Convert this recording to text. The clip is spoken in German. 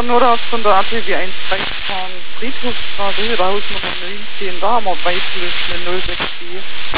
gestern nur raus von der ATW 1 fahren, Friedhofsstraße, Haus Nummer 19, da haben wir Weißlösch eine 064.